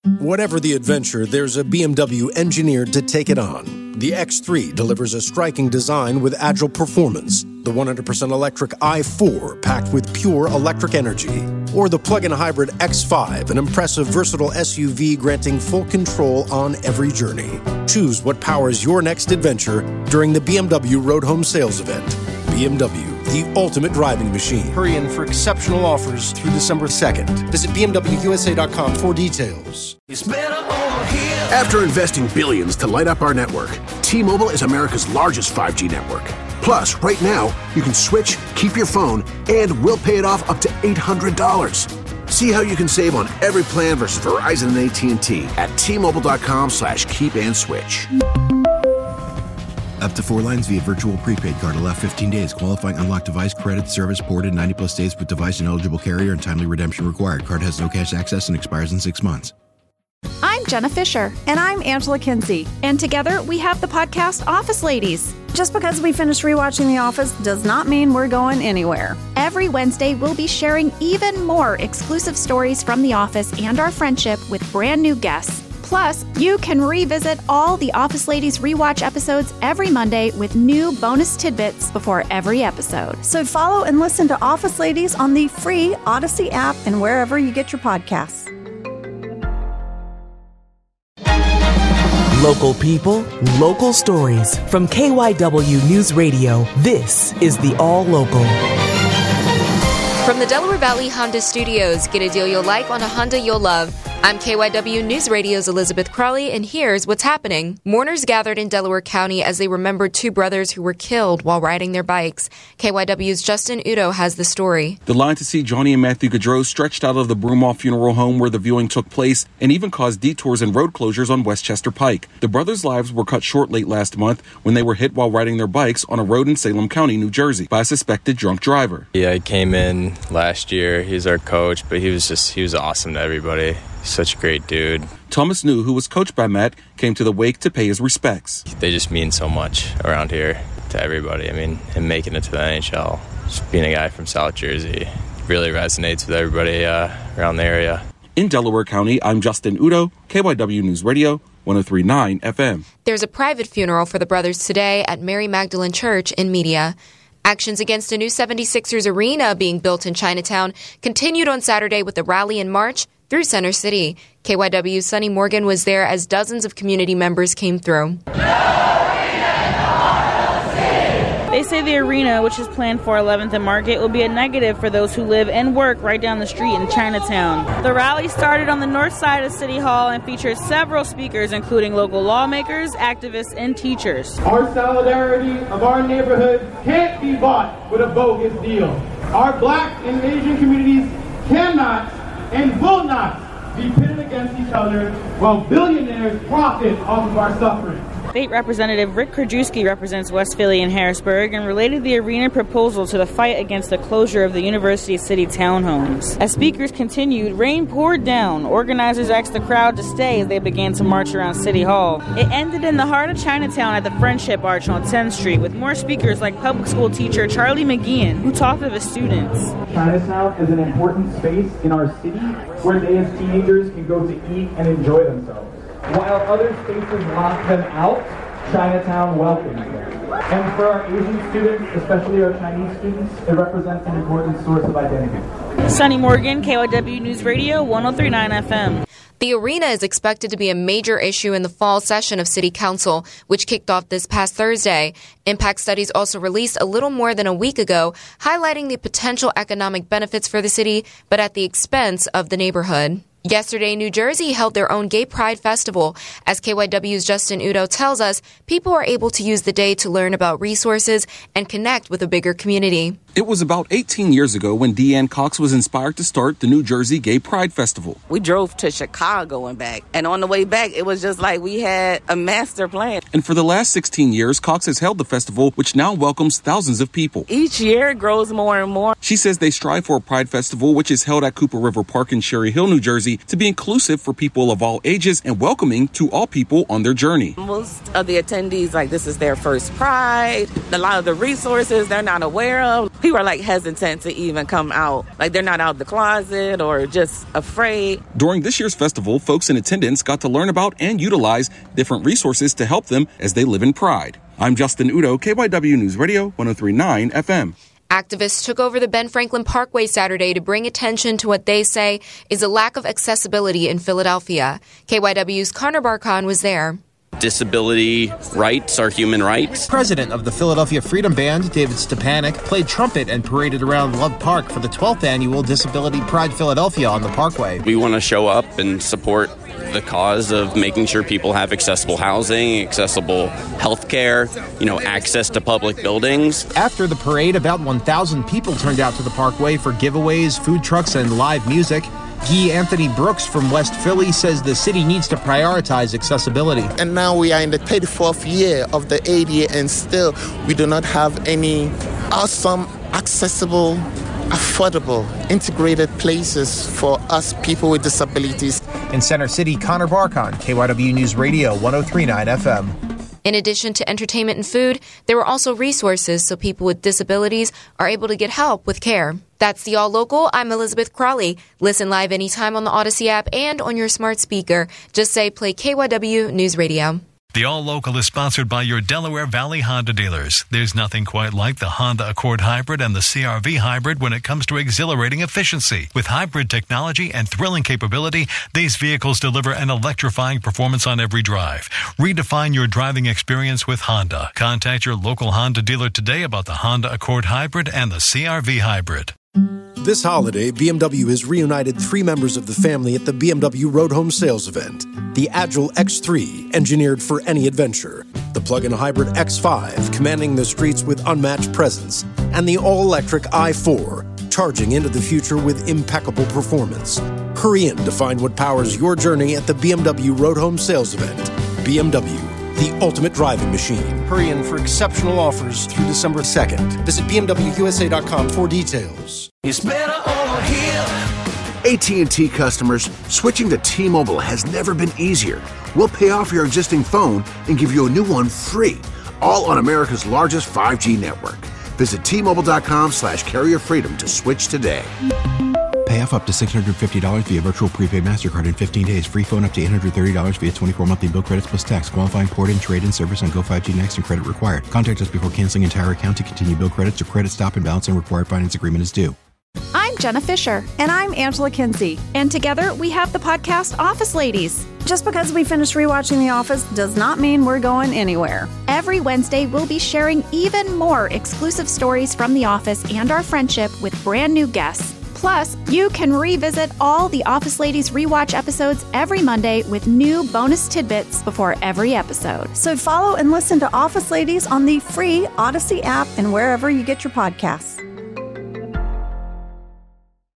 Whatever the adventure, there's a BMW engineered to take it on. The X3 delivers a striking design with agile performance. The 100% electric i4 packed with pure electric energy. Or the plug-in hybrid X5, an impressive, versatile SUV granting full control on every journey. Choose what powers your next adventure during the BMW Road Home Sales Event. BMW, the ultimate driving machine. Hurry in for exceptional offers through December 2nd. Visit BMWUSA.com for details. After investing billions to light up our network, T-Mobile is America's largest 5G network. Plus, right now, you can switch, keep your phone, and we'll pay it off up to $800. See how you can save on every plan versus Verizon and AT&T at T-Mobile.com/keep-and-switch. Up to 4 lines via virtual prepaid card. Allow 15 days. Qualifying unlocked device credit service ported 90+ days with device and eligible carrier and timely redemption required. Card has no cash access and expires in 6 months. I'm Jenna Fisher. And I'm Angela Kinsey. And together we have the podcast Office Ladies. Just because we finished rewatching The Office does not mean we're going anywhere. Every Wednesday, we'll be sharing even more exclusive stories from The Office and our friendship with brand new guests. Plus, you can revisit all the Office Ladies rewatch episodes every Monday with new bonus tidbits before every episode. So follow and listen to Office Ladies on the free Odyssey app and wherever you get your podcasts. Local people, local stories. From KYW News Radio, this is the All Local. From the Delaware Valley Honda Studios, get a deal you'll like on a Honda you'll love. I'm KYW News Radio's Elizabeth Crawley, and here's what's happening. Mourners gathered in Delaware County as they remembered 2 brothers who were killed while riding their bikes. KYW's Justin Udo has the story. The line to see Johnny and Matthew Gaudreau stretched out of the Broomall Funeral Home where the viewing took place and even caused detours and road closures on Westchester Pike. The brothers' lives were cut short late last month when they were hit while riding their bikes on a road in Salem County, New Jersey, by a suspected drunk driver. Yeah, he came in last year. He's our coach, but he was awesome to everybody. Such a great dude. Thomas New, who was coached by Matt, came to the wake to pay his respects. They just mean so much around here to everybody. I mean, him making it to the NHL, just being a guy from South Jersey, really resonates with everybody around the area. In Delaware County, I'm Justin Udo, KYW News Radio, 103.9 FM. There's a private funeral for the brothers today at Mary Magdalene Church in Media. Actions against a new 76ers arena being built in Chinatown continued on Saturday with a rally and march through Center City. KYW's Sonny Morgan was there as dozens of community members came through. They say the arena, which is planned for 11th and Market, will be a negative for those who live and work right down the street in Chinatown. The rally started on the north side of City Hall and features several speakers, including local lawmakers, activists, and teachers. Our solidarity of our neighborhood can't be bought with a bogus deal. Our Black and Asian communities cannot and will not be pitted against each other while billionaires profit off of our suffering. State Representative Rick Krajewski represents West Philly and Harrisburg and related the arena proposal to the fight against the closure of the University City townhomes. As speakers continued, rain poured down. Organizers asked the crowd to stay as they began to march around City Hall. It ended in the heart of Chinatown at the Friendship Arch on 10th Street with more speakers like public school teacher Charlie McGeehan, who talked to the students. Chinatown is an important space in our city where they as teenagers can go to eat and enjoy themselves. While other spaces lock them out, Chinatown welcomes them. And for our Asian students, especially our Chinese students, it represents an important source of identity. Sonny Morgan, KYW News Radio, 103.9 FM. The arena is expected to be a major issue in the fall session of City Council, which kicked off this past Thursday. Impact Studies also released a little more than a week ago, highlighting the potential economic benefits for the city, but at the expense of the neighborhood. Yesterday, New Jersey held their own Gay Pride Festival. As KYW's Justin Udo tells us, people are able to use the day to learn about resources and connect with a bigger community. It was about 18 years ago when Deanne Cox was inspired to start the New Jersey Gay Pride Festival. We drove to Chicago and back, and on the way back, it was just like we had a master plan. And for the last 16 years, Cox has held the festival, which now welcomes thousands of people. Each year it grows more and more. She says they strive for a Pride Festival, which is held at Cooper River Park in Cherry Hill, New Jersey, to be inclusive for people of all ages and welcoming to all people on their journey. Most of the attendees, like, this is their first Pride. A lot of the resources they're not aware of. people are like hesitant to even come out. Like they're not out the closet or just afraid. During this year's festival, folks in attendance got to learn about and utilize different resources to help them as they live in pride. I'm Justin Udo, KYW News Radio 103.9 FM. Activists took over the Ben Franklin Parkway Saturday to bring attention to what they say is a lack of accessibility in Philadelphia. KYW's Connor Barkhan was there. Disability rights are human rights. President of the Philadelphia Freedom Band, David Stepanek, played trumpet and paraded around Love Park for the 12th annual Disability Pride Philadelphia on the Parkway. We want to show up and support the cause of making sure people have accessible housing, accessible health care, access to public buildings. After the parade, about 1,000 people turned out to the Parkway for giveaways, food trucks, and live music. Guy Anthony Brooks from West Philly says the city needs to prioritize accessibility. And now we are in the 34th year of the ADA, and still we do not have any awesome, accessible, affordable, integrated places for us people with disabilities. In Center City, Connor Barkhan, KYW News Radio 103.9 FM. In addition to entertainment and food, there were also resources so people with disabilities are able to get help with care. That's the All Local. I'm Elizabeth Crawley. Listen live anytime on the Odyssey app and on your smart speaker. Just say play KYW News Radio. The All Local is sponsored by your Delaware Valley Honda dealers. There's nothing quite like the Honda Accord Hybrid and the CR-V Hybrid when it comes to exhilarating efficiency. With hybrid technology and thrilling capability, these vehicles deliver an electrifying performance on every drive. Redefine your driving experience with Honda. Contact your local Honda dealer today about the Honda Accord Hybrid and the CR-V Hybrid. This holiday, BMW has reunited 3 members of the family at the BMW Road Home Sales event. The Agile X3, engineered for any adventure. The plug-in hybrid X5, commanding the streets with unmatched presence. And the all-electric i4, charging into the future with impeccable performance. Hurry in to find what powers your journey at the BMW Road Home Sales event. BMW, the ultimate driving machine. Hurry in for exceptional offers through December 2nd. Visit BMWUSA.com for details. It's better over here. AT&T customers, switching to T-Mobile has never been easier. We'll pay off your existing phone and give you a new one free, all on America's largest 5G network. Visit T-Mobile.com/carrier freedom to switch today. Pay off up to $650 via virtual prepaid MasterCard in 15 days. Free phone up to $830 via 24 monthly bill credits plus tax. Qualifying port-in, trade-in service on Go 5G Next and credit required. Contact us before canceling entire account to continue bill credits or credit stop and balance and required finance agreement is due. I'm Jenna Fisher. And I'm Angela Kinsey. And together we have the podcast Office Ladies. Just because we finished rewatching The Office does not mean we're going anywhere. Every Wednesday, we'll be sharing even more exclusive stories from The Office and our friendship with brand new guests. Plus, you can revisit all the Office Ladies rewatch episodes every Monday with new bonus tidbits before every episode. So follow and listen to Office Ladies on the free Odyssey app and wherever you get your podcasts.